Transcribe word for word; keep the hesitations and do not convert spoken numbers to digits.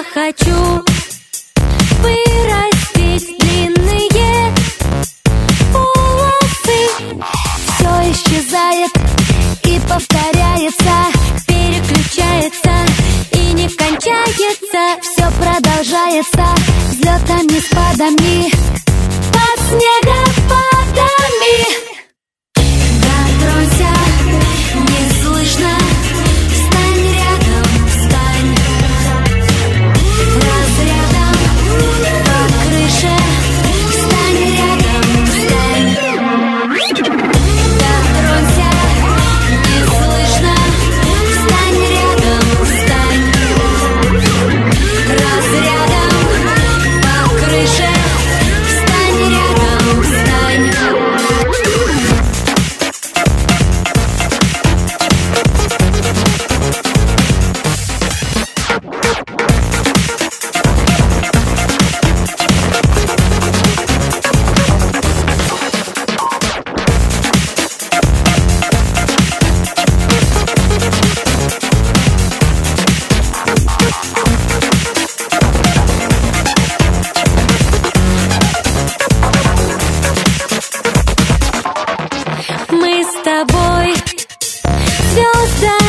хочу вырастить длинные волосы. Все исчезает и повторяется, переключается и не кончается. Все продолжается взлетами, спадами, под снегопадами. Дотронься, не слышно, встань рядом, встань. Разрядом по крыше, встань рядом, встань. Дотронься, не слышно, встань рядом, встань. Разрядом по крыше, встань рядом, встань. Мы с тобой звездами.